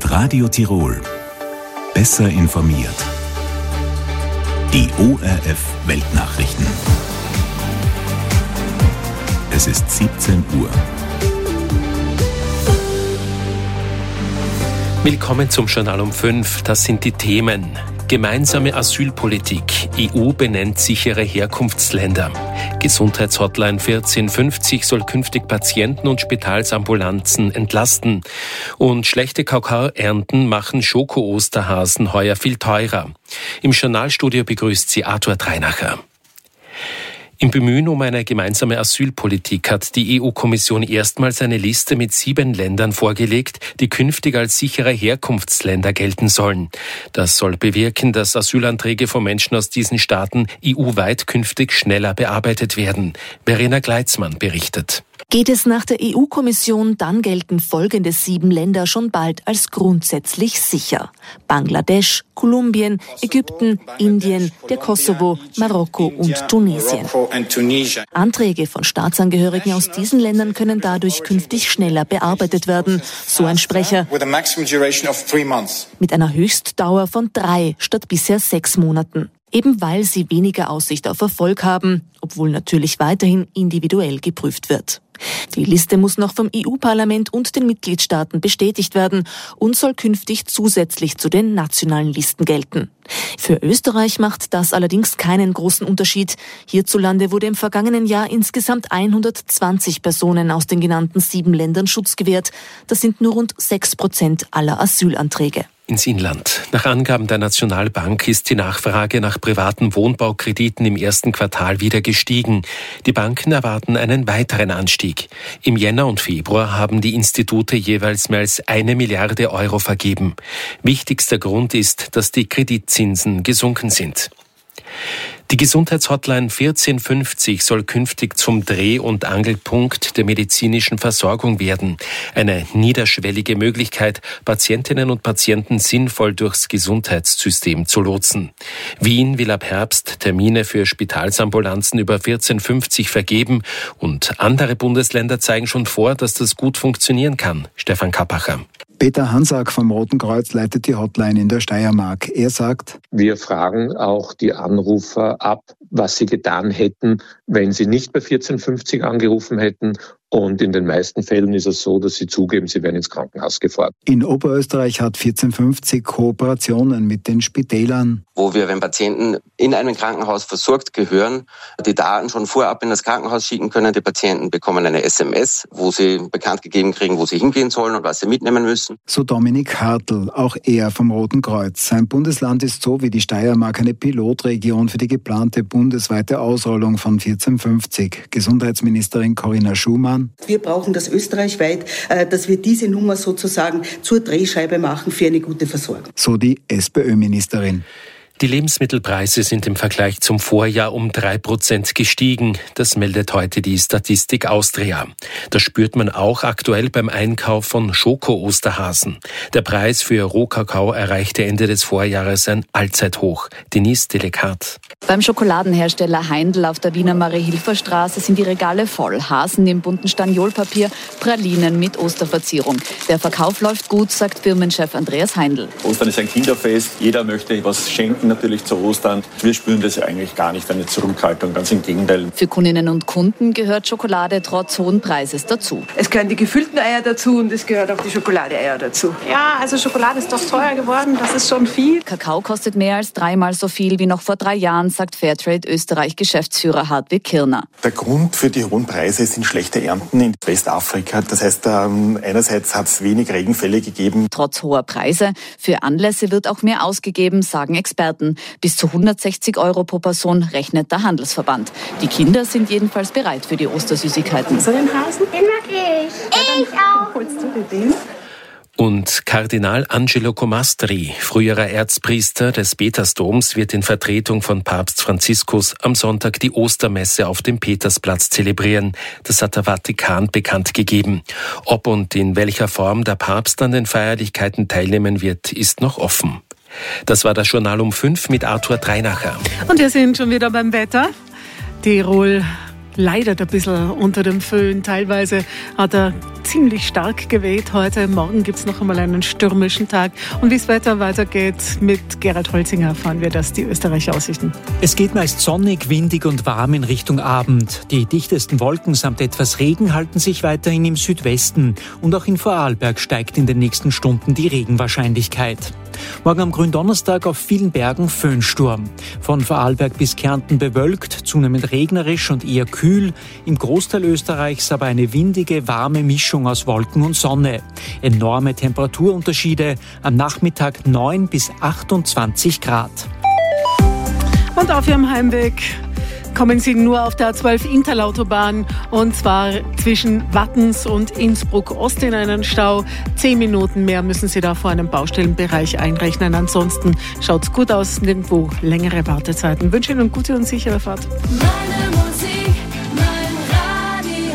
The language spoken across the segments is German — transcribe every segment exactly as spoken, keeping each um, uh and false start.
Mit Radio Tirol. Besser informiert. Die O R F Weltnachrichten. Es ist siebzehn Uhr. Willkommen zum Journal um fünf. Das sind die Themen. Gemeinsame Asylpolitik. E U benennt sichere Herkunftsländer. Gesundheitshotline vierzehn fünfzig soll künftig Patienten und Spitalsambulanzen entlasten. Und schlechte Kakaoernten machen Schoko-Osterhasen heuer viel teurer. Im Journalstudio begrüßt sie Arthur Dreinacher. Im Bemühen um eine gemeinsame Asylpolitik hat die E U-Kommission erstmals eine Liste mit sieben Ländern vorgelegt, die künftig als sichere Herkunftsländer gelten sollen. Das soll bewirken, dass Asylanträge von Menschen aus diesen Staaten E U-weit künftig schneller bearbeitet werden. Verena Gleitzmann berichtet. Geht es nach der E U-Kommission, dann gelten folgende sieben Länder schon bald als grundsätzlich sicher. Bangladesch, Kolumbien, Ägypten, Indien, der Kosovo, Marokko und Tunesien. Anträge von Staatsangehörigen aus diesen Ländern können dadurch künftig schneller bearbeitet werden, so ein Sprecher. Mit einer Höchstdauer von drei statt bisher sechs Monaten. Eben weil sie weniger Aussicht auf Erfolg haben, obwohl natürlich weiterhin individuell geprüft wird. Die Liste muss noch vom E U-Parlament und den Mitgliedstaaten bestätigt werden und soll künftig zusätzlich zu den nationalen Listen gelten. Für Österreich macht das allerdings keinen großen Unterschied. Hierzulande wurde im vergangenen Jahr insgesamt hundertzwanzig Personen aus den genannten sieben Ländern Schutz gewährt. Das sind nur rund sechs Prozent aller Asylanträge. Ins Inland. Nach Angaben der Nationalbank ist die Nachfrage nach privaten Wohnbaukrediten im ersten Quartal wieder gestiegen. Die Banken erwarten einen weiteren Anstieg. Im Jänner und Februar haben die Institute jeweils mehr als eine Milliarde Euro vergeben. Wichtigster Grund ist, dass die Kreditzinsen gesunken sind. Die Gesundheitshotline vierzehn fünfzig soll künftig zum Dreh- und Angelpunkt der medizinischen Versorgung werden. Eine niederschwellige Möglichkeit, Patientinnen und Patienten sinnvoll durchs Gesundheitssystem zu lotsen. Wien will ab Herbst Termine für Spitalsambulanzen über vierzehn fünfzig vergeben und andere Bundesländer zeigen schon vor, dass das gut funktionieren kann. Stefan Kappacher. Peter Hansack vom Roten Kreuz leitet die Hotline in der Steiermark. Er sagt: Wir fragen auch die Anrufer ab, was sie getan hätten, wenn sie nicht bei vierzehn fünfzig angerufen hätten. Und in den meisten Fällen ist es so, dass sie zugeben, sie werden ins Krankenhaus gefahren. In Oberösterreich hat vierzehn fünfzig Kooperationen mit den Spitälern. Wo wir, wenn Patienten in einem Krankenhaus versorgt gehören, die Daten schon vorab in das Krankenhaus schicken können. Die Patienten bekommen eine S M S, wo sie bekannt gegeben kriegen, wo sie hingehen sollen und was sie mitnehmen müssen. So Dominik Hartl, auch er vom Roten Kreuz. Sein Bundesland ist so wie die Steiermark eine Pilotregion für die geplante bundesweite Ausrollung von vierzehn fünfzig. Gesundheitsministerin Corinna Schumann: Wir brauchen das österreichweit, dass wir diese Nummer sozusagen zur Drehscheibe machen für eine gute Versorgung. So die SPÖ-Ministerin. Die Lebensmittelpreise sind im Vergleich zum Vorjahr um drei Prozent gestiegen. Das meldet heute die Statistik Austria. Das spürt man auch aktuell beim Einkauf von Schoko-Osterhasen. Der Preis für Rohkakao erreichte Ende des Vorjahres ein Allzeithoch. Denise Delikat. Beim Schokoladenhersteller Heindl auf der Wiener Marie-Hilfer-Straße sind die Regale voll. Hasen im bunten Staniolpapier, Pralinen mit Osterverzierung. Der Verkauf läuft gut, sagt Firmenchef Andreas Heindl. Ostern ist ein Kinderfest. Jeder möchte was schenken, natürlich zu Ostern. Wir spüren das ja eigentlich gar nicht, eine Zurückhaltung, ganz im Gegenteil. Für Kundinnen und Kunden gehört Schokolade trotz hohen Preises dazu. Es gehören die gefüllten Eier dazu und es gehört auch die Schokoladeeier dazu. Ja, also Schokolade ist doch teuer geworden, das ist schon viel. Kakao kostet mehr als dreimal so viel wie noch vor drei Jahren, sagt Fairtrade Österreich-Geschäftsführer Hartwig Kirner. Der Grund für die hohen Preise sind schlechte Ernten in Westafrika. Das heißt, einerseits hat es wenig Regenfälle gegeben. Trotz hoher Preise, für Anlässe wird auch mehr ausgegeben, sagen Experten. Bis zu hundertsechzig Euro pro Person rechnet der Handelsverband. Die Kinder sind jedenfalls bereit für die Ostersüßigkeiten. So den Hasen? Den mag ich. Ich auch. Holst du dir den? Und Kardinal Angelo Comastri, früherer Erzpriester des Petersdoms, wird in Vertretung von Papst Franziskus am Sonntag die Ostermesse auf dem Petersplatz zelebrieren. Das hat der Vatikan bekannt gegeben. Ob und in welcher Form der Papst an den Feierlichkeiten teilnehmen wird, ist noch offen. Das war das Journal um fünf mit Arthur Dreinacher. Und wir sind schon wieder beim Wetter. Tirol leidet ein bisschen unter dem Föhn. Teilweise hat er ziemlich stark geweht heute. Morgen gibt es noch einmal einen stürmischen Tag. Und wie das Wetter weitergeht, mit Gerhard Holzinger erfahren wir das, die Österreicher Aussichten. Es geht meist sonnig, windig und warm in Richtung Abend. Die dichtesten Wolken samt etwas Regen halten sich weiterhin im Südwesten. Und auch in Vorarlberg steigt in den nächsten Stunden die Regenwahrscheinlichkeit. Morgen am Gründonnerstag auf vielen Bergen Föhnsturm. Von Vorarlberg bis Kärnten bewölkt, zunehmend regnerisch und eher kühl. Im Großteil Österreichs aber eine windige, warme Mischung aus Wolken und Sonne. Enorme Temperaturunterschiede. Am Nachmittag neun bis achtundzwanzig Grad. Und auf Ihrem Heimweg kommen Sie nur auf der A zwölf Interlautobahn und zwar zwischen Wattens und Innsbruck Ost in einen Stau. Zehn Minuten mehr müssen Sie da vor einem Baustellenbereich einrechnen. Ansonsten schaut's gut aus, nirgendwo längere Wartezeiten. Ich wünsche Ihnen gute und sichere Fahrt. Meine Musik, mein Radio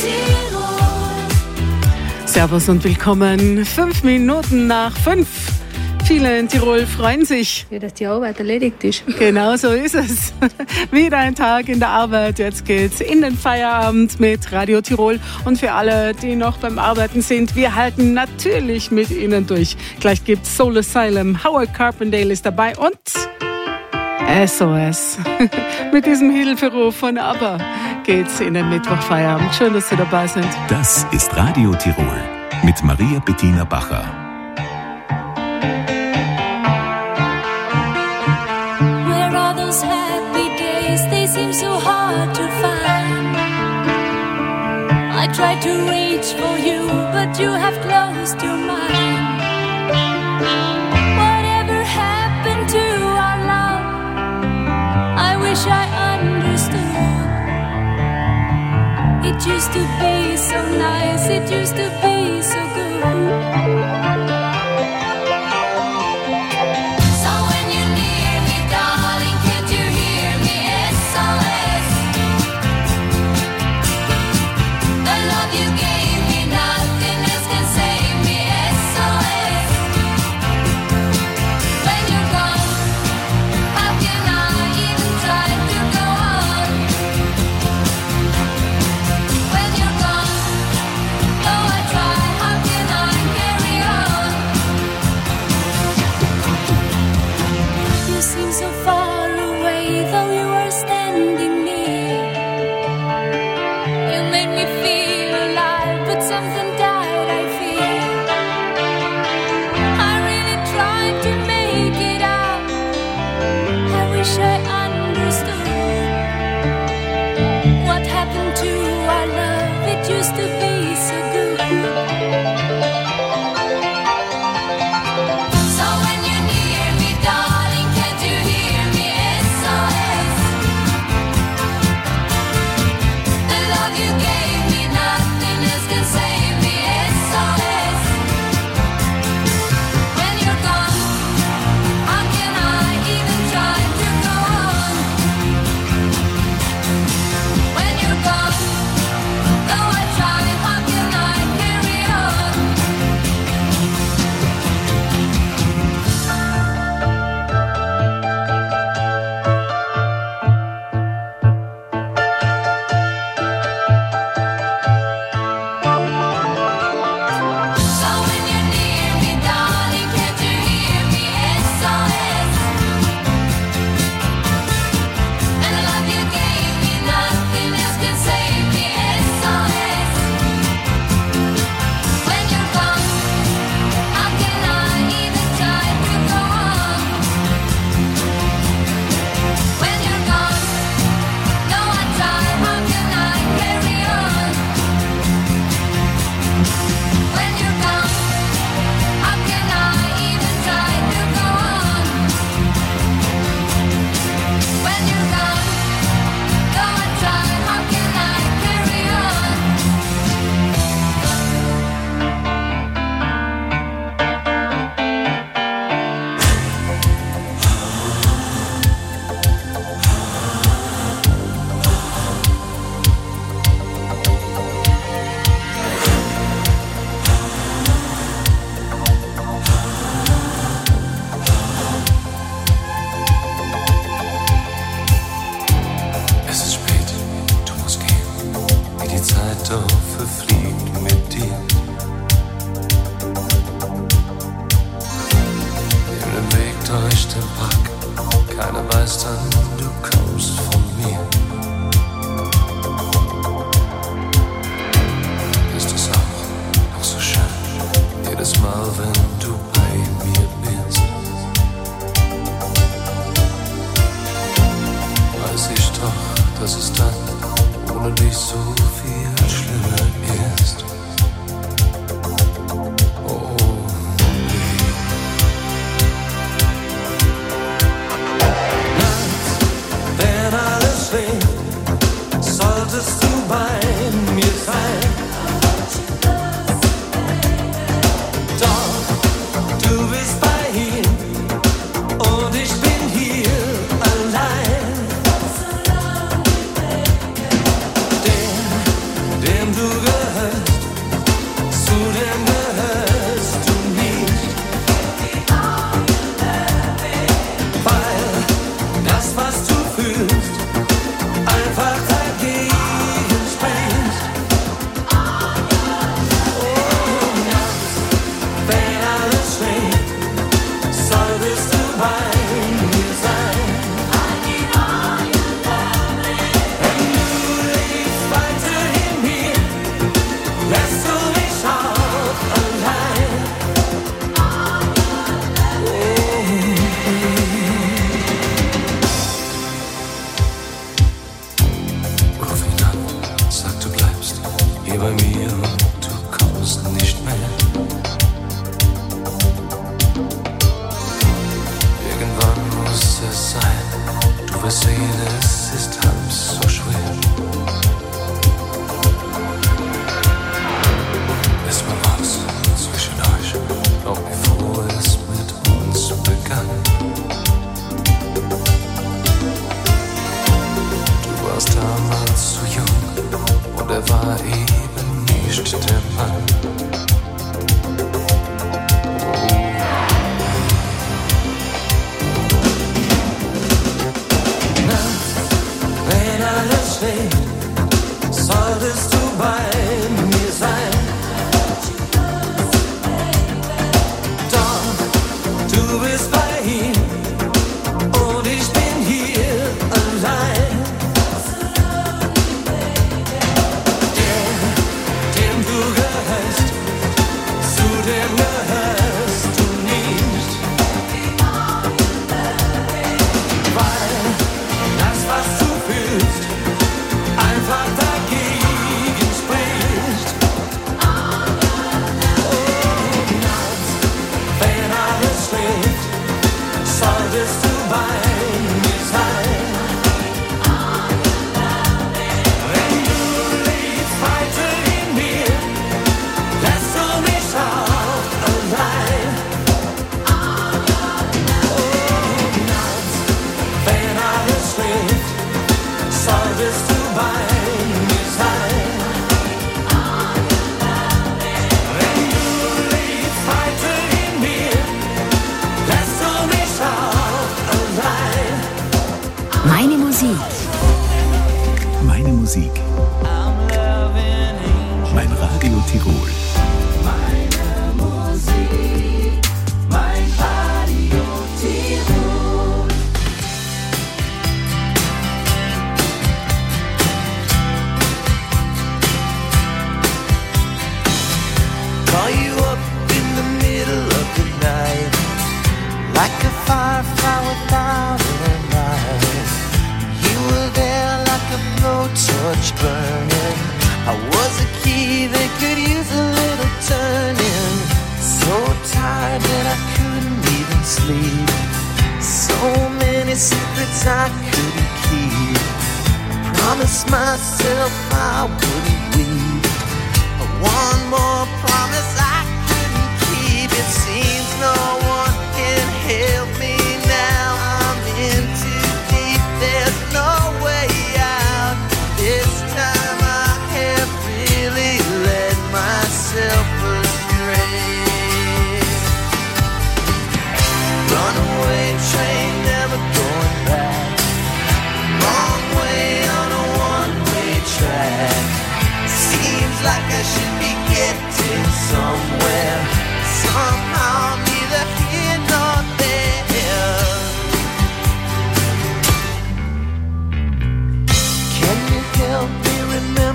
Tirol. Servus und willkommen. Fünf Minuten nach fünf. Viele in Tirol freuen sich. Ja, dass die Arbeit erledigt ist. Genau so ist es. Wieder ein Tag in der Arbeit. Jetzt geht's in den Feierabend mit Radio Tirol. Und für alle, die noch beim Arbeiten sind, wir halten natürlich mit Ihnen durch. Gleich gibt's Soul Asylum. Howard Carpendale ist dabei und S O S. Mit diesem Hilferuf von ABBA geht's in den Mittwochfeierabend. Schön, dass Sie dabei sind. Das ist Radio Tirol mit Maria Bettina Bacher. I tried to reach for you, but you have closed your mind. Whatever happened to our love? I wish I understood. It used to be so nice, it used to be so good. When you're gone, though I try so verfliegt mit dir. In dem Weg durch den Park, keiner weiß dann, du kommst von mir. Ist es auch noch so schön, jedes Mal, wenn du bei mir bist. Weiß ich doch, dass es dann ohne dich so viel schlimmer ist. Oh, Nachts, wenn alles schläft, solltest du bei mir sein. Doch du bist bei ihm und ich bin hier allein. Dem, dem du gehörst, zu dem gehörst du nicht. Weil das, was du fühlst, einfach dagegen spricht. Oh, nachts, wenn alles schläft, solltest du bei mir sein. Wenn du lebst weiterhin hier, lässt du mich auch allein. Ruf ihn an, sag du bleibst hier bei mir und du kommst nicht mehr. Irgendwann muss es sein, du wirst sehen, es ist halb so schwer. Es war was zwischen euch, noch bevor es mit uns begann. Du warst damals zu jung und er war eben nicht der Mann. Nachts, wenn alles schläft, solltest du bei mir sein. Doch du bist bei ihm und ich bin hier allein. Dem, dem du gehörst, zu dem gehörst du nicht. Weil das, was du fühlst, einfach dagegen spricht. Oh, nachts, wenn alles schläft, solltest du bei mir sein. Wenn du lebst weiter in mir, lässt du mich auch allein. Oh, nachts, wenn alles schläft, solltest du bei mir sein. Wenn du lebst weiter in mir, lässt du mich auch allein. Meine Musik. Meine Musik. Mein Radio Tirol. Meine Musik, mein Radio Tirol. Call you up in the middle of the night, like a firefly without a light. You were there like a blowtorch burning. I was a key that could use a little turning. So tired that I couldn't even sleep. So many secrets I couldn't keep. I promised myself I wouldn't weep. One more promise I couldn't keep. It seems no one can help me now. I'm in too deep. There's no way out. This time I have really led myself astray. Runaway train, never going back. Wrong way on a one-way track. See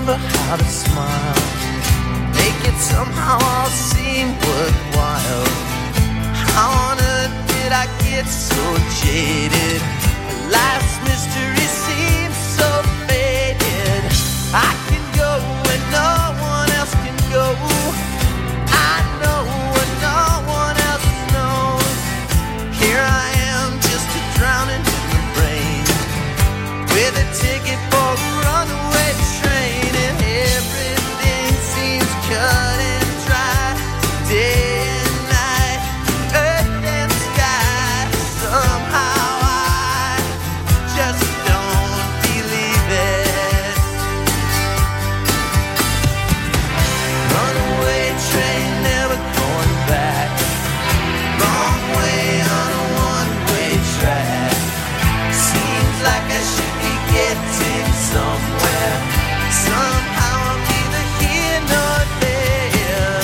remember how to smile, make it somehow all seem worthwhile. How on earth did I get so jaded? Life's mystery seems so faded. I can go where no one else can go. I know what no one else knows. Here I am, just a drowning in the rain, with a ticket for a runaway train, and everything seems cut and dry. Day and night, earth and sky. Somehow I just don't believe it. Runaway train, never going back. Wrong way on a one-way track. Seems like I should be getting somewhere. Somehow I'm neither here nor there.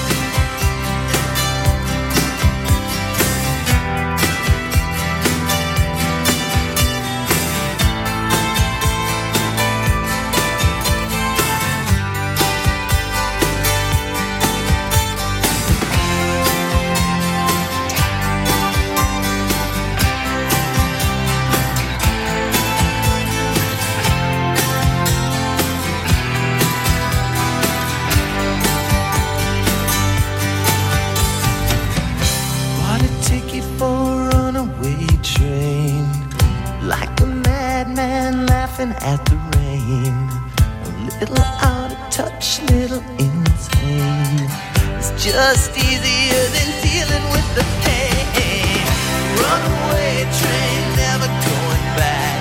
Bought a ticket for a runaway train, like a madman laughing at the rain. A little out of touch, little insane. It's just easier than dealing with the pain. Runaway train, never going back.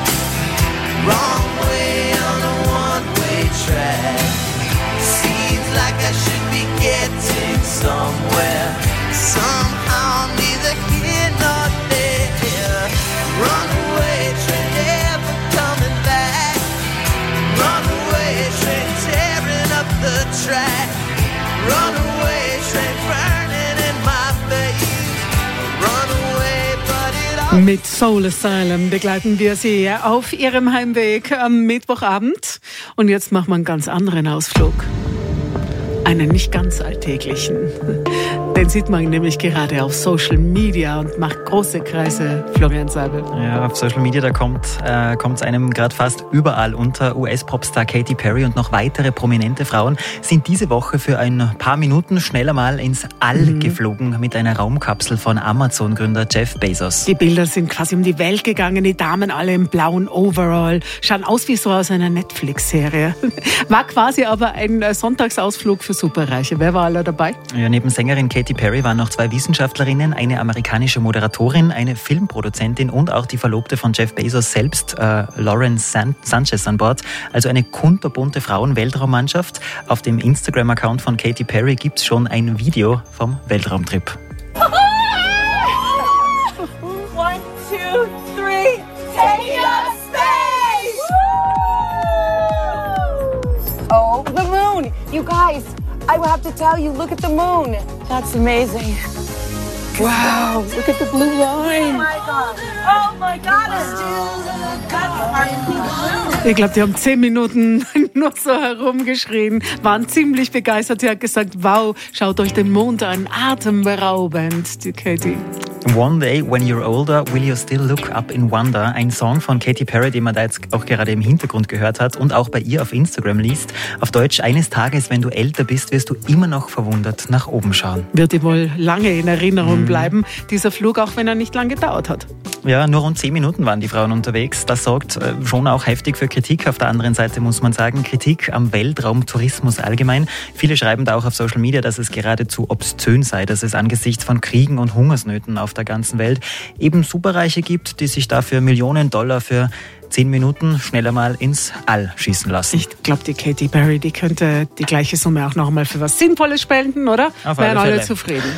Wrong way on a one-way track. Seems like I should be getting somewhere. Somehow I'm neither here nor there. Runaway train, never coming back. Runaway train, tearing up the track. Runaway train, burning in my face. Runaway, but it all... Mit Soul Asylum begleiten wir Sie auf Ihrem Heimweg am Mittwochabend. Und jetzt machen wir einen ganz anderen Ausflug. Einen nicht ganz alltäglichen. Den sieht man nämlich gerade auf Social Media und macht große Kreise, Florian Seibel. Ja, auf Social Media, da kommt äh, es einem gerade fast überall unter. U S-Popstar Katy Perry und noch weitere prominente Frauen sind diese Woche für ein paar Minuten schneller mal ins All mhm. geflogen mit einer Raumkapsel von Amazon-Gründer Jeff Bezos. Die Bilder sind quasi um die Welt gegangen, die Damen alle im blauen Overall, schauen aus wie so aus einer Netflix-Serie. War quasi aber ein Sonntagsausflug für Superreiche. Wer war alle dabei? Ja, neben Sängerin Katy Perry waren noch zwei Wissenschaftlerinnen, eine amerikanische Moderatorin, eine Filmproduzentin und auch die Verlobte von Jeff Bezos selbst, äh, Lauren San- Sanchez an Bord. Also eine kunterbunte Frauen-Weltraummannschaft. Auf dem Instagram-Account von Katy Perry gibt es schon ein Video vom Weltraumtrip. One, two, three, take up space! Oh, the moon! You guys, I will have to tell you, look at the moon. That's amazing. Wow, look at the blue line. Oh my God. Oh my God. Ich glaube, die haben zehn Minuten nur so herumgeschrien, waren ziemlich begeistert. Sie hat gesagt, wow, schaut euch den Mond an, atemberaubend, die Katy. One Day When You're Older, Will You Still Look Up in Wonder? Ein Song von Katy Perry, den man da jetzt auch gerade im Hintergrund gehört hat und auch bei ihr auf Instagram liest. Auf Deutsch, eines Tages, wenn du älter bist, wirst du immer noch verwundert nach oben schauen. Wird dir wohl lange in Erinnerung mhm. bleiben, dieser Flug, auch wenn er nicht lang gedauert hat. Ja, nur rund zehn Minuten waren die Frauen unterwegs. Das sorgt äh, schon auch heftig für Kritik. Auf der anderen Seite muss man sagen, Kritik am Weltraumtourismus allgemein. Viele schreiben da auch auf Social Media, dass es geradezu obszön sei, dass es angesichts von Kriegen und Hungersnöten auf der ganzen Welt eben Superreiche gibt, die sich dafür Millionen Dollar für zehn Minuten schneller mal ins All schießen lassen. Ich glaube, die Katy Perry, die könnte die gleiche Summe auch noch mal für was Sinnvolles spenden, oder? Auf Wären alle alle zufrieden.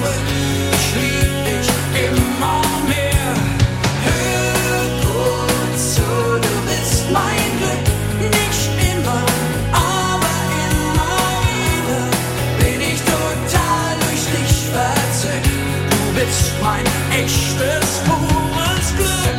zurück. Ich lieb dich immer mehr. Hör gut zu, du bist mein Glück. Nicht immer, aber immer wieder bin ich total durch dich verzückt. Du bist mein echtes, pures Glück.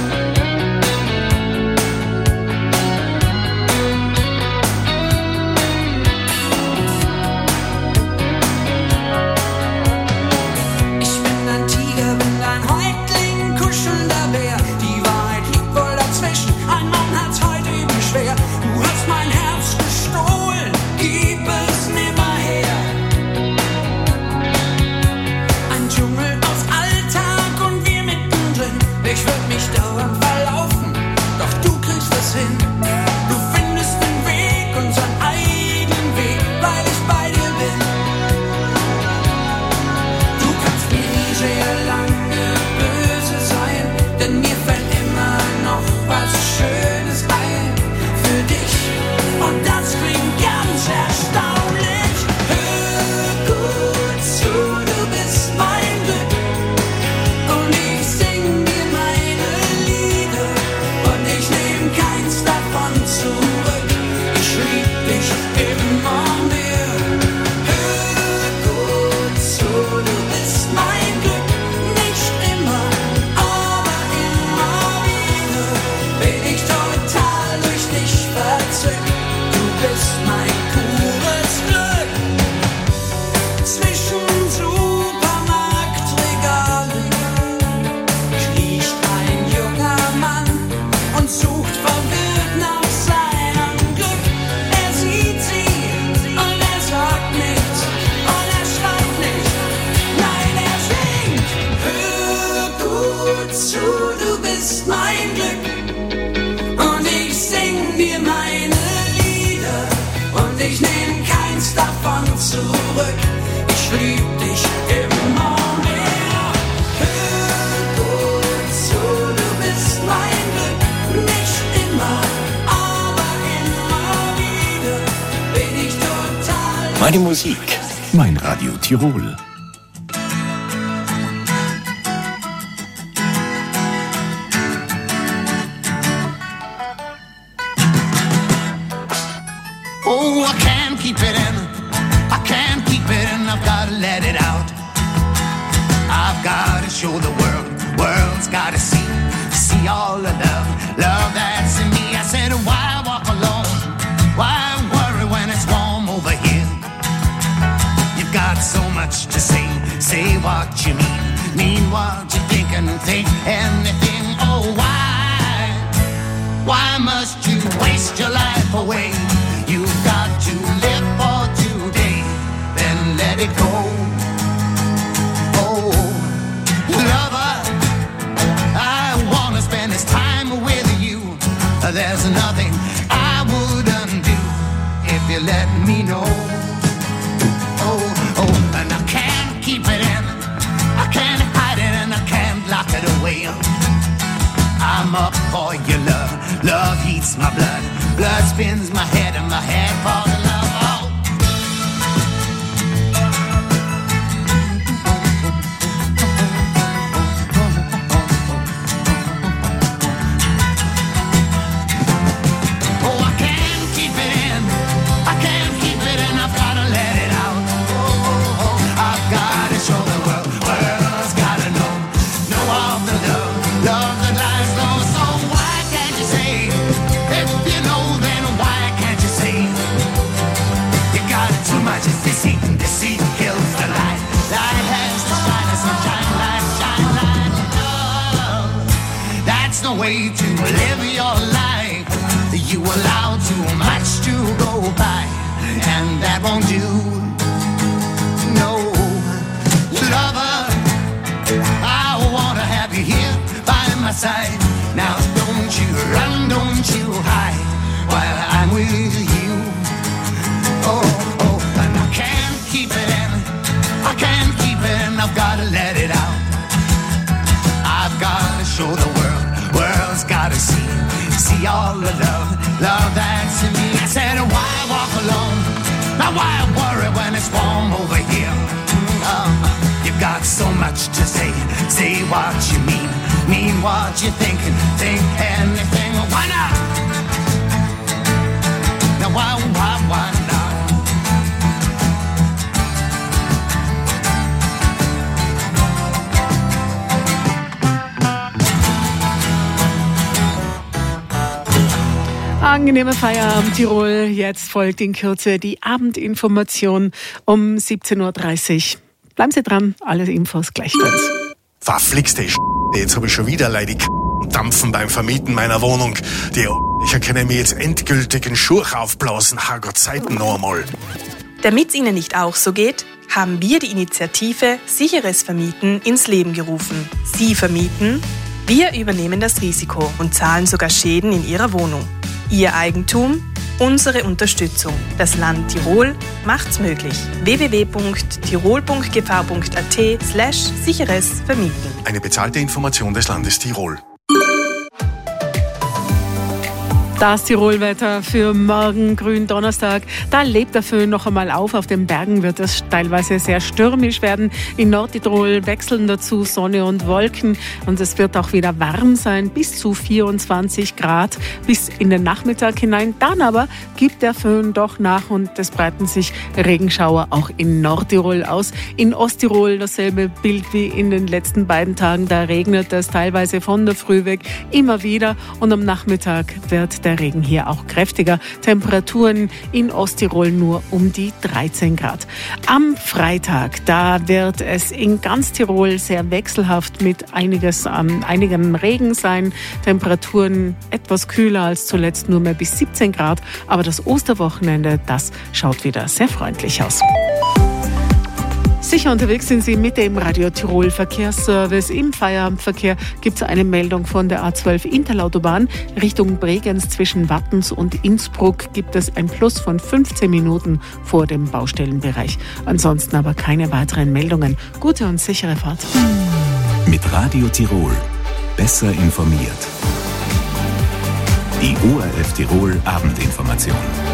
Meine Musik, mein Radio Tirol. Oh, I can't keep it in, I can't keep it in, I've gotta let it out. I've gotta show the world, world's gotta see, see all the love, love that's in me. I said, why walk alone, why worry when it's warm over here? You've got so much to say, say what you mean, mean what you think and think anything. Oh, why, why must you waste your life away? You've got to live for today, then let it go. Oh, lover, I wanna spend this time with you. There's nothing I wouldn't do if you let me know. Oh, oh, and I can't keep it in, I can't hide it and I can't lock it away. I'm up for your love, love heats my blood, blood spins my head and my head falls in love. Oh. Oh, I can't keep it in, I can't keep it in, I've gotta let it out. Oh, oh, oh, I've gotta show the world, world's gotta know, know of the love, love that lies low. So why can't you say, if you know then why can't you say? You got too much deceit, and deceit kills the light. Light has to shine, and sunshine, light, shine, light. Love, that's the way to live your life. You allow too much to go by, and that won't do. No, lover, I wanna have you here by my side. Now don't you run, don't you hide, while I'm with you. Oh, oh, and I can't keep it in, I can't keep it in, I've gotta let it out. I've gotta show the world, world's gotta see, see all the love, love that's in me. I said, why walk alone? Now why worry when it's warm over here? Um, you much to say. Say what you mean, mean what you think, and think anything. Why not? Now why, why, why not? Angenehmer Feierabend, Tirol. Jetzt folgt in Kürze die Abendinformation um siebzehn Uhr dreißig. Bleiben Sie dran, alle Infos gleich ganz. Verflixte Sch***. Jetzt habe ich schon wieder leidig Dampfen beim Vermieten meiner Wohnung. Die ich kann mir jetzt endgültig einen Schurch aufblasen. Herrgott, Zeiten noch einmal. Damit es Ihnen nicht auch so geht, haben wir die Initiative Sicheres Vermieten ins Leben gerufen. Sie vermieten, wir übernehmen das Risiko und zahlen sogar Schäden in Ihrer Wohnung. Ihr Eigentum, unsere Unterstützung. Das Land Tirol macht's möglich. w w w punkt tirol punkt g v punkt a t slash sicheres Vermieten. Eine bezahlte Information des Landes Tirol. Das Tirolwetter für morgen, Gründonnerstag. Da lebt der Föhn noch einmal auf. Auf den Bergen wird es teilweise sehr stürmisch werden. In Nordtirol wechseln dazu Sonne und Wolken. Und es wird auch wieder warm sein, bis zu vierundzwanzig Grad bis in den Nachmittag hinein. Dann aber gibt der Föhn doch nach und es breiten sich Regenschauer auch in Nordtirol aus. In Osttirol dasselbe Bild wie in den letzten beiden Tagen. Da regnet es teilweise von der Früh weg immer wieder. Und am Nachmittag wird der Der Regen hier auch kräftiger. Temperaturen in Osttirol nur um die dreizehn Grad. Am Freitag, da wird es in ganz Tirol sehr wechselhaft mit einiges, ähm, einigem Regen sein. Temperaturen etwas kühler als zuletzt, nur mehr bis siebzehn Grad. Aber das Osterwochenende, das schaut wieder sehr freundlich aus. Sicher unterwegs sind Sie mit dem Radio Tirol Verkehrsservice. Im Feierabendverkehr gibt es eine Meldung von der A zwölf Interlautobahn. Richtung Bregenz zwischen Wattens und Innsbruck gibt es ein Plus von fünfzehn Minuten vor dem Baustellenbereich. Ansonsten aber keine weiteren Meldungen. Gute und sichere Fahrt. Mit Radio Tirol. Besser informiert. Die O R F Tirol Abendinformation.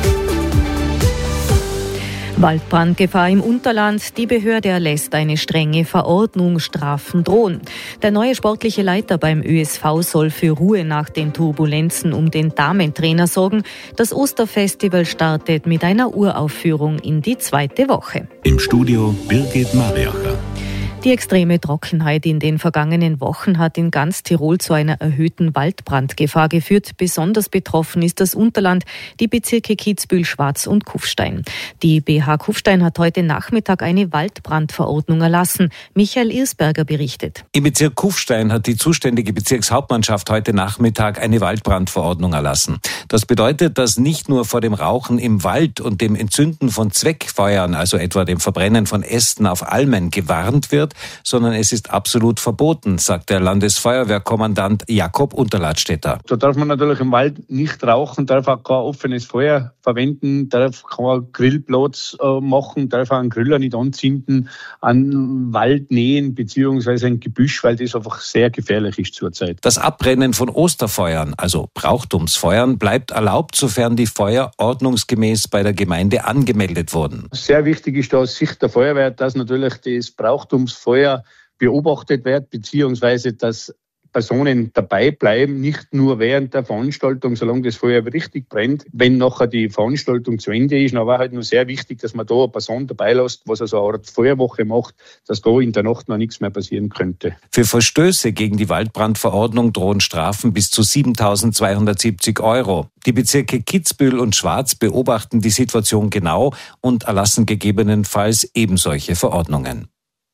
Waldbrandgefahr im Unterland. Die Behörde erlässt eine strenge Verordnung, Strafen drohen. Der neue sportliche Leiter beim Ö S V soll für Ruhe nach den Turbulenzen um den Damentrainer sorgen. Das Osterfestival startet mit einer Uraufführung in die zweite Woche. Im Studio Birgit Mariacher. Die extreme Trockenheit in den vergangenen Wochen hat in ganz Tirol zu einer erhöhten Waldbrandgefahr geführt. Besonders betroffen ist das Unterland, die Bezirke Kitzbühel, Schwaz und Kufstein. Die B H Kufstein hat heute Nachmittag eine Waldbrandverordnung erlassen. Michael Irsberger berichtet. Im Bezirk Kufstein hat die zuständige Bezirkshauptmannschaft heute Nachmittag eine Waldbrandverordnung erlassen. Das bedeutet, dass nicht nur vor dem Rauchen im Wald und dem Entzünden von Zweckfeuern, also etwa dem Verbrennen von Ästen auf Almen, gewarnt wird, sondern es ist absolut verboten, sagt der Landesfeuerwehrkommandant Jakob Unterladstätter. Da darf man natürlich im Wald nicht rauchen, darf auch kein offenes Feuer verwenden, darf keinen Grillplatz äh, machen, darf auch einen Griller nicht anzünden, an Wald nähen bzw. ein Gebüsch, weil das einfach sehr gefährlich ist zurzeit. Das Abbrennen von Osterfeuern, also Brauchtumsfeuern, bleibt erlaubt, sofern die Feuer ordnungsgemäß bei der Gemeinde angemeldet wurden. Sehr wichtig ist aus Sicht der Feuerwehr, dass natürlich das Brauchtumsfeuer beobachtet wird, beziehungsweise dass Personen dabei bleiben, nicht nur während der Veranstaltung, solange das Feuer richtig brennt. Wenn nachher die Veranstaltung zu Ende ist, dann war halt nur sehr wichtig, dass man da eine Person dabei lässt, was also eine Art Feuerwoche macht, dass da in der Nacht noch nichts mehr passieren könnte. Für Verstöße gegen die Waldbrandverordnung drohen Strafen bis zu siebentausendzweihundertsiebzig Euro. Die Bezirke Kitzbühel und Schwaz beobachten die Situation genau und erlassen gegebenenfalls ebensolche Verordnungen.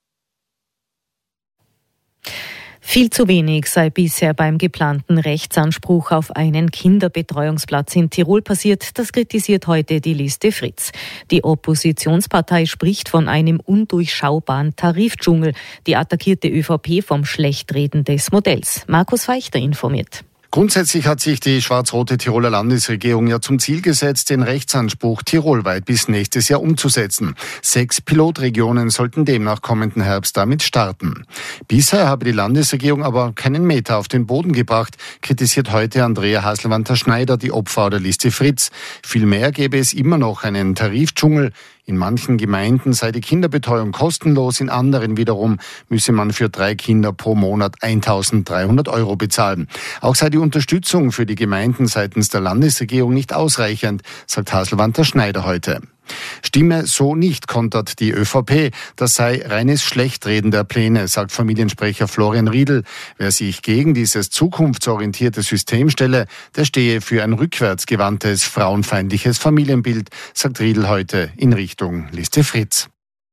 Viel zu wenig sei bisher beim geplanten Rechtsanspruch auf einen Kinderbetreuungsplatz in Tirol passiert. Das kritisiert heute die Liste Fritz. Die Oppositionspartei spricht von einem undurchschaubaren Tarifdschungel. Die attackierte ÖVP vom Schlechtreden des Modells. Markus Feichter informiert. Grundsätzlich hat sich die schwarz-rote Tiroler Landesregierung ja zum Ziel gesetzt, den Rechtsanspruch tirolweit bis nächstes Jahr umzusetzen. Sechs Pilotregionen sollten demnach kommenden Herbst damit starten. Bisher habe die Landesregierung aber keinen Meter auf den Boden gebracht, kritisiert heute Andrea Haselwanter-Schneider die Opfer der Liste Fritz. Vielmehr gäbe es immer noch einen Tarifdschungel. In manchen Gemeinden sei die Kinderbetreuung kostenlos, in anderen wiederum müsse man für drei Kinder pro Monat eintausenddreihundert Euro bezahlen. Auch sei die Unterstützung für die Gemeinden seitens der Landesregierung nicht ausreichend, sagt Haselwanter Schneider heute. Stimme so nicht, kontert die ÖVP. Das sei reines Schlechtreden der Pläne, sagt Familiensprecher Florian Riedl. Wer sich gegen dieses zukunftsorientierte System stelle, der stehe für ein rückwärtsgewandtes, frauenfeindliches Familienbild, sagt Riedl heute in Richtung Liste Fritz.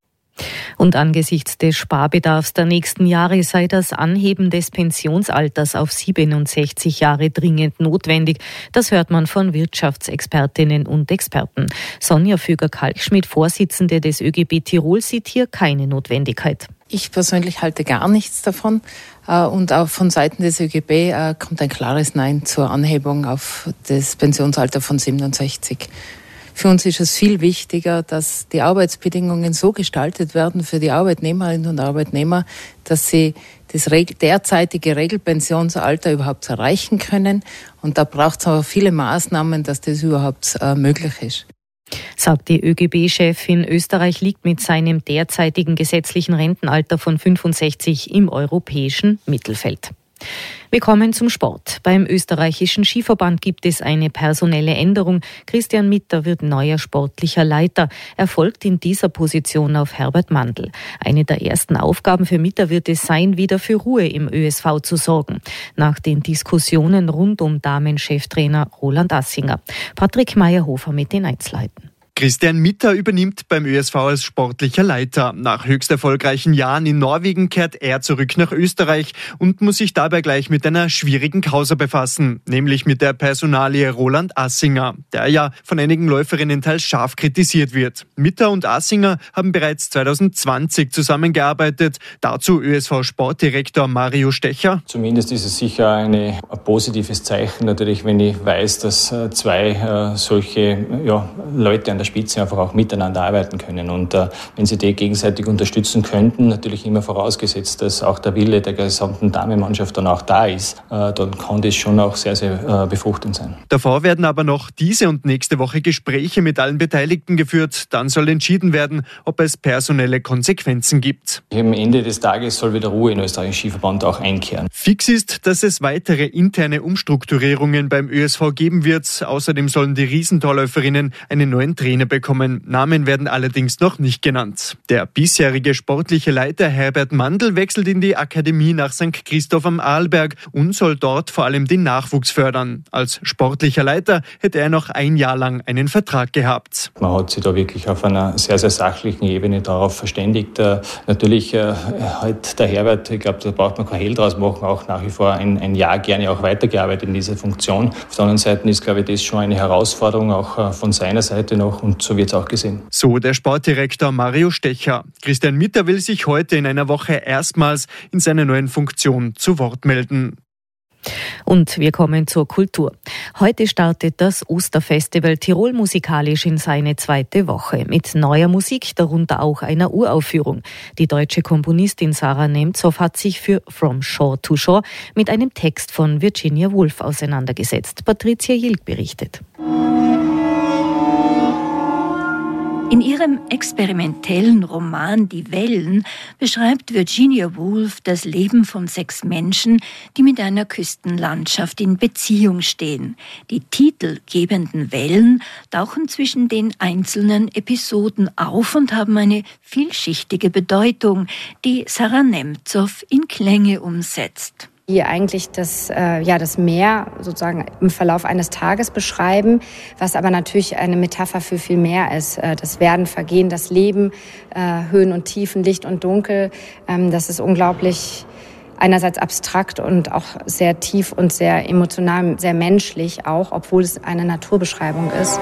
Und angesichts des Sparbedarfs der nächsten Jahre sei das Anheben des Pensionsalters auf siebenundsechzig Jahre dringend notwendig. Das hört man von Wirtschaftsexpertinnen und Experten. Sonja Füger-Kalkschmidt, Vorsitzende des ÖGB Tirol, sieht hier keine Notwendigkeit. Ich persönlich halte gar nichts davon. Und auch von Seiten des ÖGB kommt ein klares Nein zur Anhebung auf das Pensionsalter von siebenundsechzig. Für uns ist es viel wichtiger, dass die Arbeitsbedingungen so gestaltet werden für die Arbeitnehmerinnen und Arbeitnehmer, dass sie das derzeitige Regelpensionsalter überhaupt erreichen können. Und da braucht es aber viele Maßnahmen, dass das überhaupt äh, möglich ist. Sagt die ÖGB-Chefin, Österreich liegt mit seinem derzeitigen gesetzlichen Rentenalter von fünfundsechzig im europäischen Mittelfeld. Wir kommen zum Sport. Beim österreichischen Skiverband gibt es eine personelle Änderung. Christian Mitter wird neuer sportlicher Leiter. Er folgt in dieser Position auf Herbert Mandl. Eine der ersten Aufgaben für Mitter wird es sein, wieder für Ruhe im Ö S V zu sorgen. Nach den Diskussionen rund um Damencheftrainer Roland Assinger. Patrick Meyerhofer mit den Einzelheiten. Christian Mitter übernimmt beim Ö S V als sportlicher Leiter. Nach höchst erfolgreichen Jahren in Norwegen kehrt er zurück nach Österreich und muss sich dabei gleich mit einer schwierigen Causa befassen, nämlich mit der Personalie Roland Assinger, der ja von einigen Läuferinnen teils scharf kritisiert wird. Mitter und Assinger haben bereits zweitausendzwanzig zusammengearbeitet. Dazu Ö S V-Sportdirektor Mario Stecher. Zumindest ist es sicher eine, ein positives Zeichen, natürlich, wenn ich weiß, dass zwei äh, solche ja, Leute an der Spitze einfach auch miteinander arbeiten können. Und äh, wenn sie die gegenseitig unterstützen könnten, natürlich immer vorausgesetzt, dass auch der Wille der gesamten Damenmannschaft dann auch da ist, äh, dann kann das schon auch sehr, sehr äh, befruchtend sein. Davor werden aber noch diese und nächste Woche Gespräche mit allen Beteiligten geführt. Dann soll entschieden werden, ob es personelle Konsequenzen gibt. Am Ende des Tages soll wieder Ruhe in Österreichischen Skiverband auch einkehren. Fix ist, dass es weitere interne Umstrukturierungen beim Ö S V geben wird. Außerdem sollen die Riesentorläuferinnen einen neuen Trainer bekommen. Namen werden allerdings noch nicht genannt. Der bisherige sportliche Leiter Herbert Mandl wechselt in die Akademie nach Sankt Christoph am Arlberg und soll dort vor allem den Nachwuchs fördern. Als sportlicher Leiter hätte er noch ein Jahr lang einen Vertrag gehabt. Man hat sich da wirklich auf einer sehr, sehr sachlichen Ebene darauf verständigt. Äh, natürlich äh, halt der Herbert, ich glaube, da braucht man kein Hehl draus machen, auch nach wie vor ein, ein Jahr gerne auch weitergearbeitet in dieser Funktion. Auf der anderen Seite ist, glaube ich, das schon eine Herausforderung auch äh, von seiner Seite noch. Und so wird es auch gesehen. So der Sportdirektor Mario Stecher. Christian Mitter will sich heute in einer Woche erstmals in seiner neuen Funktion zu Wort melden. Und wir kommen zur Kultur. Heute startet das Osterfestival Tirol musikalisch in seine zweite Woche mit neuer Musik, darunter auch einer Uraufführung. Die deutsche Komponistin Sarah Nemtsov hat sich für From Shore to Shore mit einem Text von Virginia Woolf auseinandergesetzt. Patricia Jilk berichtet. In ihrem experimentellen Roman Die Wellen beschreibt Virginia Woolf das Leben von sechs Menschen, die mit einer Küstenlandschaft in Beziehung stehen. Die titelgebenden Wellen tauchen zwischen den einzelnen Episoden auf und haben eine vielschichtige Bedeutung, die Sarah Nemtsov in Klänge umsetzt. Die eigentlich das, äh, ja, das Meer sozusagen im Verlauf eines Tages beschreiben, was aber natürlich eine Metapher für viel mehr ist. Äh, das Werden, Vergehen, das Leben, äh, Höhen und Tiefen, Licht und Dunkel. Ähm, das ist unglaublich einerseits abstrakt und auch sehr tief und sehr emotional, sehr menschlich auch, obwohl es eine Naturbeschreibung ist.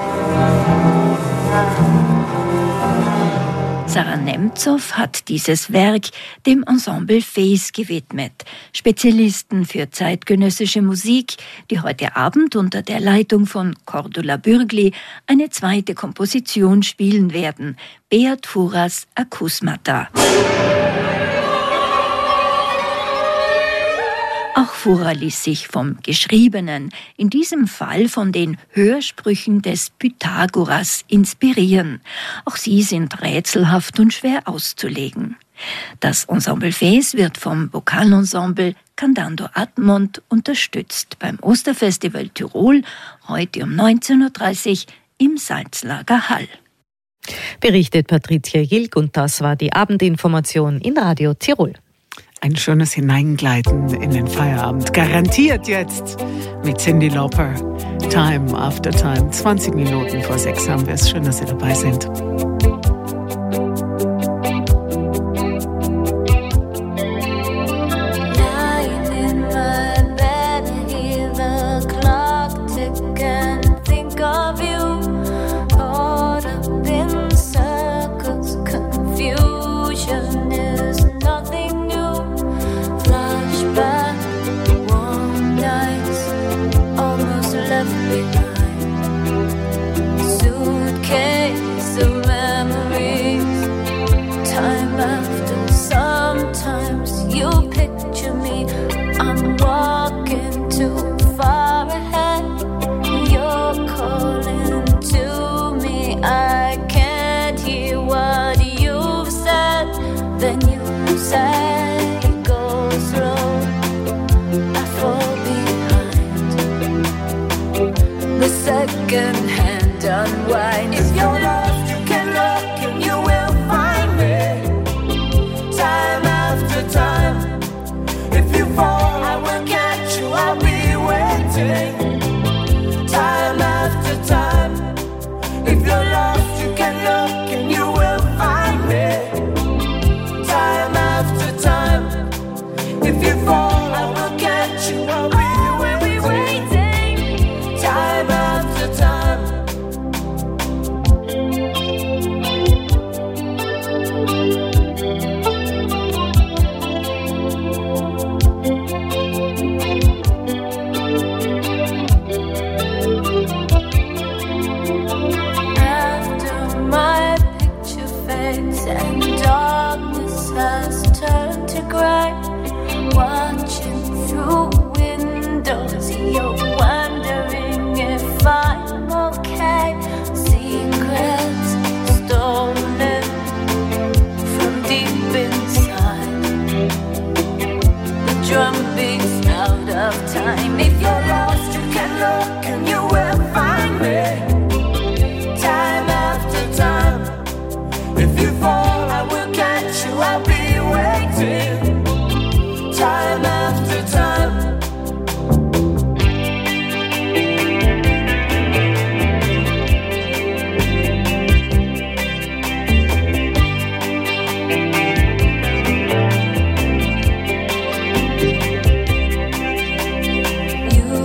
Sarah Nemtsov hat dieses Werk dem Ensemble Face gewidmet, Spezialisten für zeitgenössische Musik, die heute Abend unter der Leitung von Cordula Bürgli eine zweite Komposition spielen werden, Beat Furas Akusmata. Auch Furrer ließ sich vom Geschriebenen, in diesem Fall von den Hörsprüchen des Pythagoras, inspirieren. Auch sie sind rätselhaft und schwer auszulegen. Das Ensemble Fes wird vom Vokalensemble Cantando Admont unterstützt beim Osterfestival Tirol, heute um neunzehn Uhr dreißig im Salzlager Hall. Berichtet Patricia Gilg, und das war die Abendinformation in Radio Tirol. Ein schönes Hineingleiten in den Feierabend. Garantiert jetzt mit Cyndi Lauper. Time after time. zwanzig Minuten vor sechs haben wir es. Schön, dass Sie dabei sind. You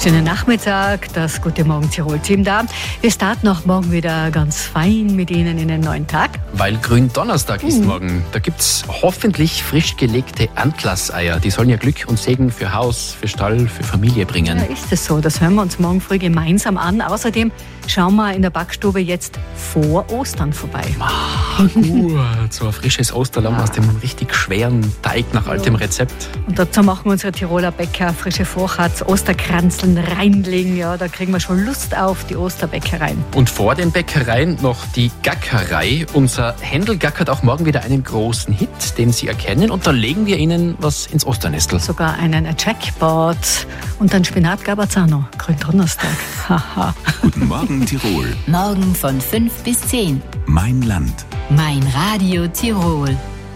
Schönen Nachmittag, das Gute Morgen Tirol-Team da. Wir starten auch morgen wieder ganz fein mit Ihnen in den neuen Tag. Weil Gründonnerstag ist mhm. morgen. Da gibt es hoffentlich frisch gelegte Antlasseier. Die sollen ja Glück und Segen für Haus, für Stall, für Familie bringen. Ja, ist es so. Das hören wir uns morgen früh gemeinsam an. Außerdem schauen wir in der Backstube jetzt vor Ostern vorbei. Ah, gut. So ein frisches Osterlamm ja. aus dem richtig schweren Teig nach altem Rezept. Und dazu machen unsere Tiroler Bäcker frische Vorrats, Osterkranzeln reinlegen. Ja, da kriegen wir schon Lust auf die Osterbäckereien. Und vor den Bäckereien noch die Gackerei. Unser Händel gackert auch morgen wieder einen großen Hit, den Sie erkennen. Und da legen wir Ihnen was ins Osternestel. Sogar einen Jackpot und ein Spinat Gabazano. Gründonnerstag. Haha. Guten Morgen Tirol. Morgen von fünf bis zehn. Mein Land. Mein Radio Tirol.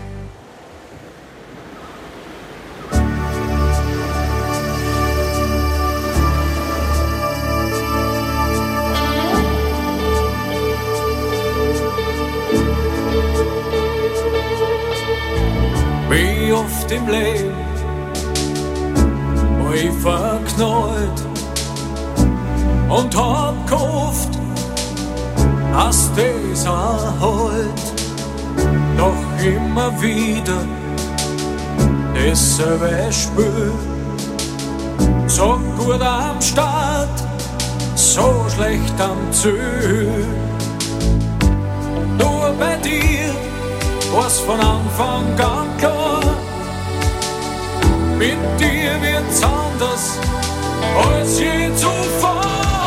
Wie oft im Leben war ich verknallt und hab gehofft, dass das auch halt, doch immer wieder dasselbe Spiel. So gut am Start, so schlecht am Ziel. Nur bei dir war's von Anfang an klar, mit dir wird's anders als je zuvor.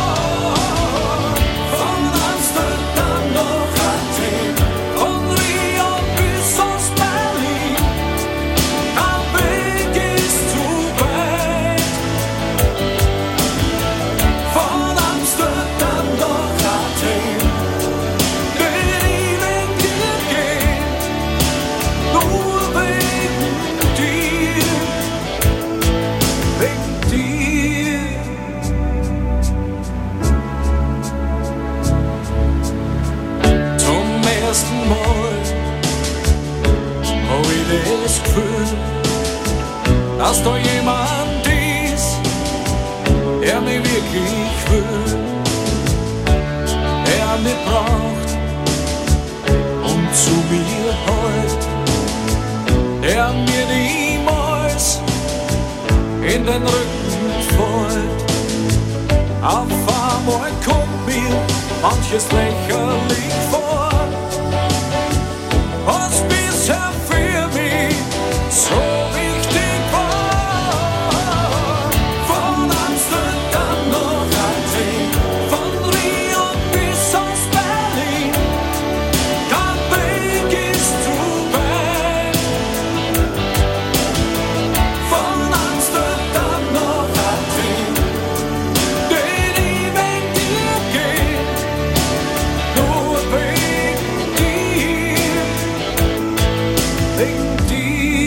Von Amsterdam nach Athen, von Rio bis aus Berlin, kein Weg ist zu weit. Von Amsterdam nach Athen, will ich wegen dir gehen, nur wegen dir, wegen dir. Zum ersten Mal hab ich das Gefühl, dass da jemand ist, der mich wirklich will, der mich braucht und zu mir hält, der mir niemals in den Rücken fällt. Auf einmal kommt mir manches lächerlich vor, was bisher für mich so wichtig war. Von Amsterdam nach Athen, von Rio bis aus Berlin, kein Weg ist zu weit. Von Amsterdam nach Athen, den ich wegen dir geh, nur wegen dir, wegen dir.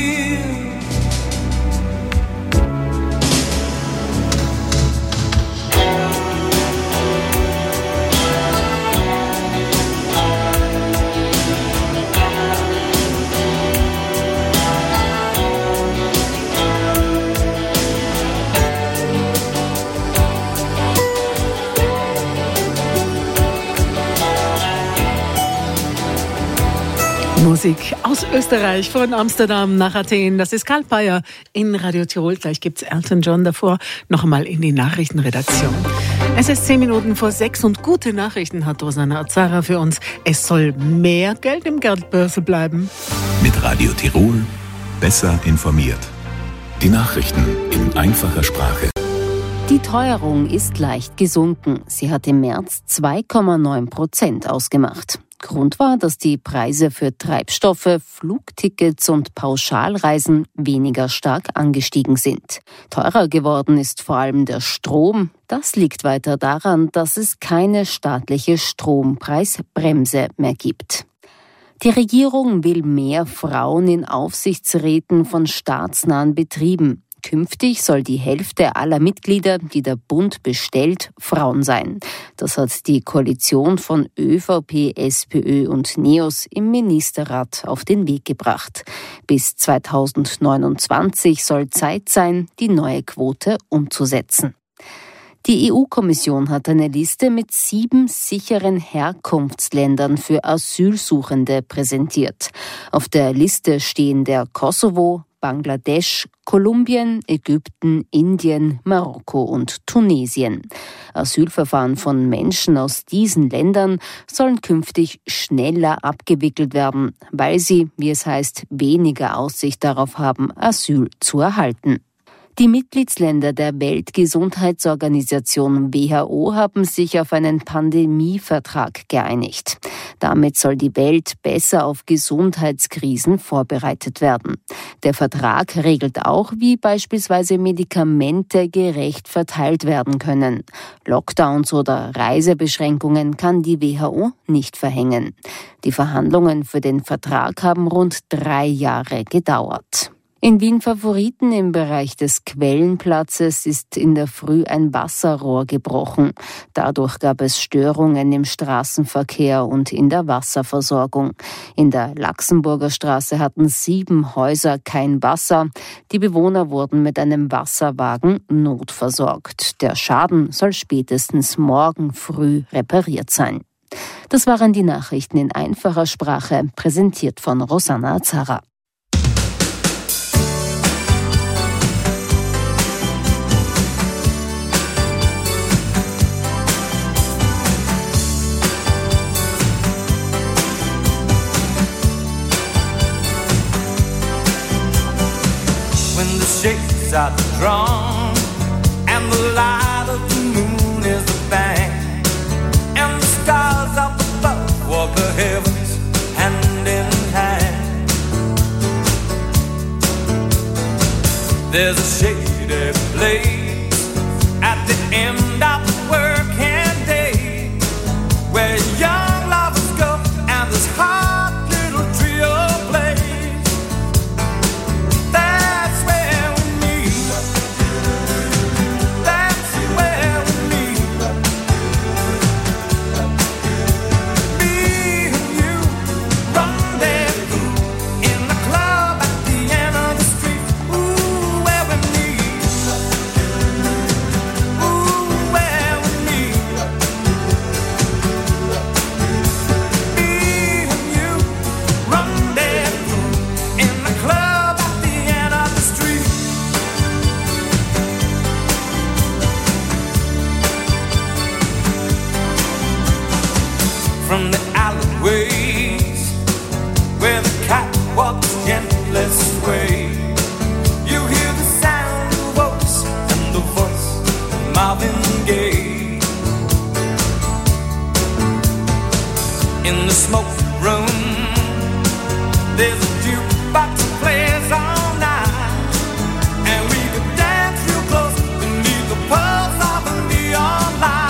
Musik aus Österreich, von Amsterdam nach Athen. Das ist Karl Bayer in Radio Tirol. Gleich gibt's Elton John davor. Noch einmal in die Nachrichtenredaktion. Es ist zehn Minuten vor sechs und gute Nachrichten hat Rosanna Azara für uns. Es soll mehr Geld im Geldbörsel bleiben. Mit Radio Tirol besser informiert. Die Nachrichten in einfacher Sprache. Die Teuerung ist leicht gesunken. Sie hat im März zwei Komma neun Prozent ausgemacht. Grund war, dass die Preise für Treibstoffe, Flugtickets und Pauschalreisen weniger stark angestiegen sind. Teurer geworden ist vor allem der Strom. Das liegt weiter daran, dass es keine staatliche Strompreisbremse mehr gibt. Die Regierung will mehr Frauen in Aufsichtsräten von staatsnahen Betrieben. Künftig soll die Hälfte aller Mitglieder, die der Bund bestellt, Frauen sein. Das hat die Koalition von ÖVP, SPÖ und NEOS im Ministerrat auf den Weg gebracht. Bis zweitausendneunundzwanzig soll Zeit sein, die neue Quote umzusetzen. Die E U-Kommission hat eine Liste mit sieben sicheren Herkunftsländern für Asylsuchende präsentiert. Auf der Liste stehen der Kosovo, Bangladesch, Kolumbien, Ägypten, Indien, Marokko und Tunesien. Asylverfahren von Menschen aus diesen Ländern sollen künftig schneller abgewickelt werden, weil sie, wie es heißt, weniger Aussicht darauf haben, Asyl zu erhalten. Die Mitgliedsländer der Weltgesundheitsorganisation W H O haben sich auf einen Pandemievertrag geeinigt. Damit soll die Welt besser auf Gesundheitskrisen vorbereitet werden. Der Vertrag regelt auch, wie beispielsweise Medikamente gerecht verteilt werden können. Lockdowns oder Reisebeschränkungen kann die W H O nicht verhängen. Die Verhandlungen für den Vertrag haben rund drei Jahre gedauert. In Wien Favoriten im Bereich des Quellenplatzes ist in der Früh ein Wasserrohr gebrochen. Dadurch gab es Störungen im Straßenverkehr und in der Wasserversorgung. In der Laxenburger Straße hatten sieben Häuser kein Wasser. Die Bewohner wurden mit einem Wasserwagen notversorgt. Der Schaden soll spätestens morgen früh repariert sein. Das waren die Nachrichten in einfacher Sprache, präsentiert von Rosanna Azara. Shades are drawn, and the light of the moon is a bang, and the stars up above walk the heavens hand in hand. There's a shady place at the end of the working day, where young lovers go and this hot little trio plays. From the alleyways where the catwalks gently sway, you hear the sound of voice and the voice of Marvin Gaye. In the smoke room, there's a jukebox that plays all night, and we could dance real close beneath the pulse of the neon light.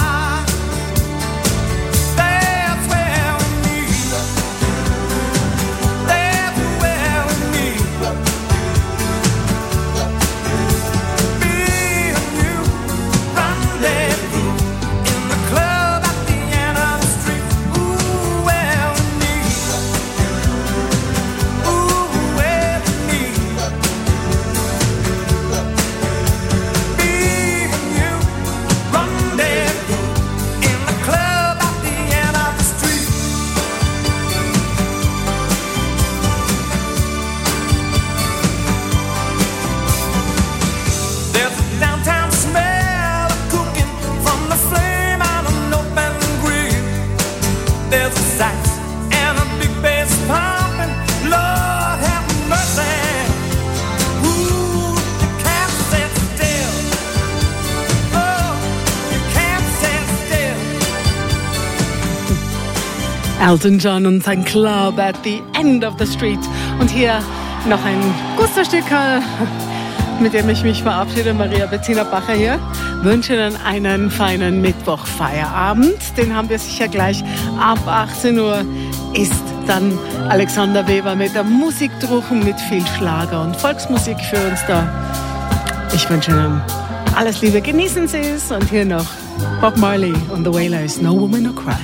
Elton John und sein Club at the End of the Street. Und hier noch ein Gusto-Stück, mit dem ich mich verabschiede. Maria Bettina Bacher hier. Wünsche Ihnen einen feinen Mittwoch-Feierabend. Den haben wir sicher gleich ab achtzehn Uhr. Ist dann Alexander Weber mit der Musikdruchen mit viel Schlager und Volksmusik für uns da. Ich wünsche Ihnen alles Liebe. Genießen Sie es. Und hier noch Bob Marley und The Wailers. No Woman, No Cry.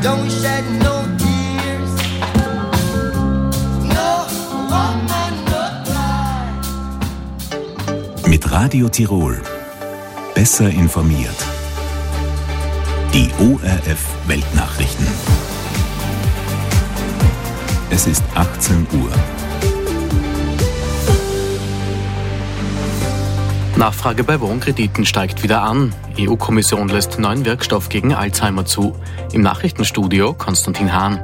don't shed no tears. No woman, no cry. Mit Radio Tirol. Besser informiert. Die O R F Weltnachrichten. Es ist achtzehn Uhr. Nachfrage bei Wohnkrediten steigt wieder an. E U-Kommission lässt neuen Wirkstoff gegen Alzheimer zu. Im Nachrichtenstudio Konstantin Hahn.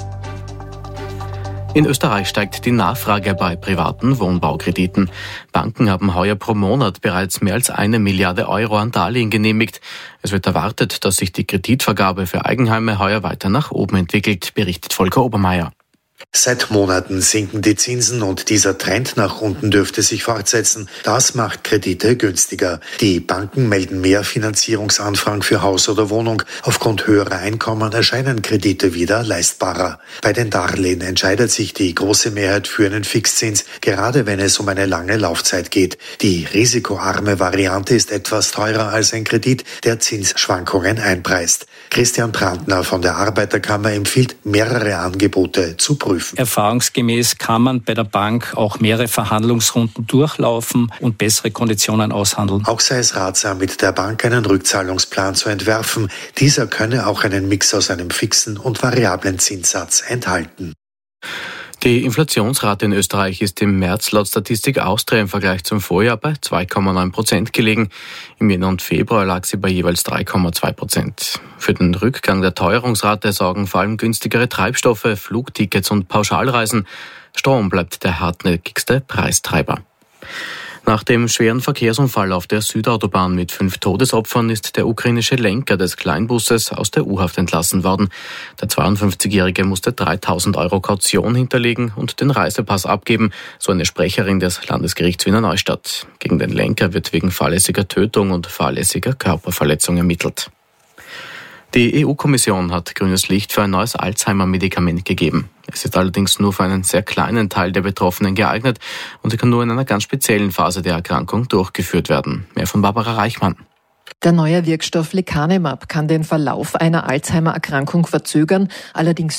In Österreich steigt die Nachfrage bei privaten Wohnbaukrediten. Banken haben heuer pro Monat bereits mehr als eine Milliarde Euro an Darlehen genehmigt. Es wird erwartet, dass sich die Kreditvergabe für Eigenheime heuer weiter nach oben entwickelt, berichtet Volker Obermeier. Seit Monaten sinken die Zinsen und dieser Trend nach unten dürfte sich fortsetzen. Das macht Kredite günstiger. Die Banken melden mehr Finanzierungsanfragen für Haus oder Wohnung. Aufgrund höherer Einkommen erscheinen Kredite wieder leistbarer. Bei den Darlehen entscheidet sich die große Mehrheit für einen Fixzins, gerade wenn es um eine lange Laufzeit geht. Die risikoarme Variante ist etwas teurer als ein Kredit, der Zinsschwankungen einpreist. Christian Brandner von der Arbeiterkammer empfiehlt, mehrere Angebote zu prüfen. Erfahrungsgemäß kann man bei der Bank auch mehrere Verhandlungsrunden durchlaufen und bessere Konditionen aushandeln. Auch sei es ratsam, mit der Bank einen Rückzahlungsplan zu entwerfen. Dieser könne auch einen Mix aus einem fixen und variablen Zinssatz enthalten. Die Inflationsrate in Österreich ist im März laut Statistik Austria im Vergleich zum Vorjahr bei zwei Komma neun Prozent gelegen. Im Jänner und Februar lag sie bei jeweils drei Komma zwei Prozent. Für den Rückgang der Teuerungsrate sorgen vor allem günstigere Treibstoffe, Flugtickets und Pauschalreisen. Strom bleibt der hartnäckigste Preistreiber. Nach dem schweren Verkehrsunfall auf der Südautobahn mit fünf Todesopfern ist der ukrainische Lenker des Kleinbusses aus der U-Haft entlassen worden. Der zweiundfünfzigjährige musste dreitausend Euro Kaution hinterlegen und den Reisepass abgeben, so eine Sprecherin des Landesgerichts Wiener Neustadt. Gegen den Lenker wird wegen fahrlässiger Tötung und fahrlässiger Körperverletzung ermittelt. Die E U-Kommission hat grünes Licht für ein neues Alzheimer-Medikament gegeben. Es ist allerdings nur für einen sehr kleinen Teil der Betroffenen geeignet und sie kann nur in einer ganz speziellen Phase der Erkrankung durchgeführt werden. Mehr von Barbara Reichmann. Der neue Wirkstoff Lecanemab kann den Verlauf einer Alzheimer-Erkrankung verzögern. Allerdings